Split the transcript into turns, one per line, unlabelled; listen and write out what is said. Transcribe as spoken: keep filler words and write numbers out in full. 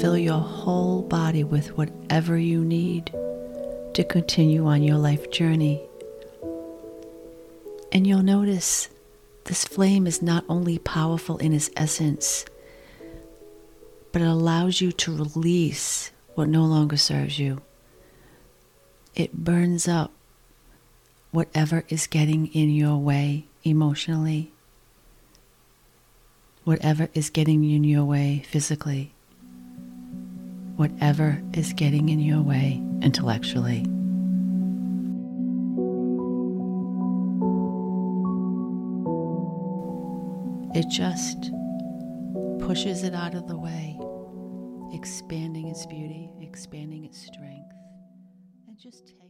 fill your whole body with whatever you need to continue on your life journey. And you'll notice this flame is not only powerful in its essence, but it allows you to release what no longer serves you. It burns up whatever is getting in your way emotionally, whatever is getting in your way physically, whatever is getting in your way intellectually. It just pushes it out of the way, expanding its beauty, expanding its strength, and just takes